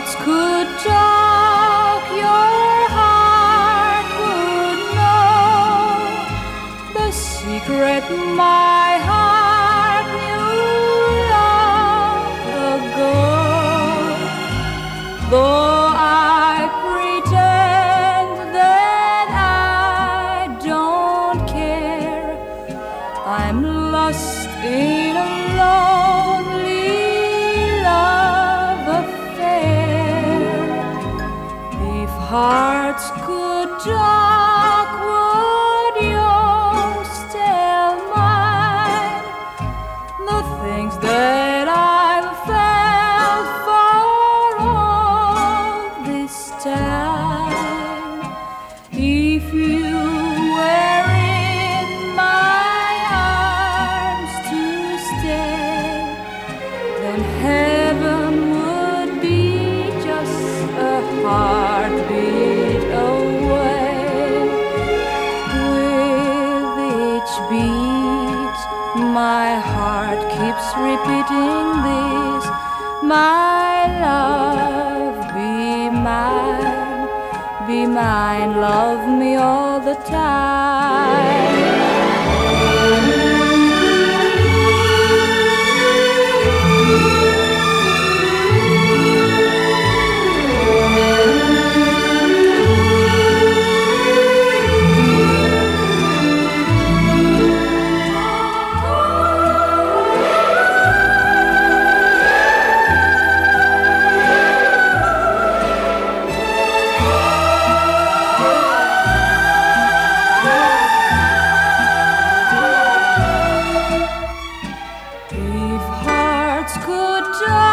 hearts could talk, your heart would know the secret my heart knew long ago. Though I pretend that I don't care, I'm lost in a lonely love affair. If hearts could talk, would yours tell mine the things that I've felt for all this time? If you were in my arms to stay, then heaven would be just a heartbeat away. With each beat, my heart keeps repeating this: my love, be mine, love me all the time. If hearts could talk,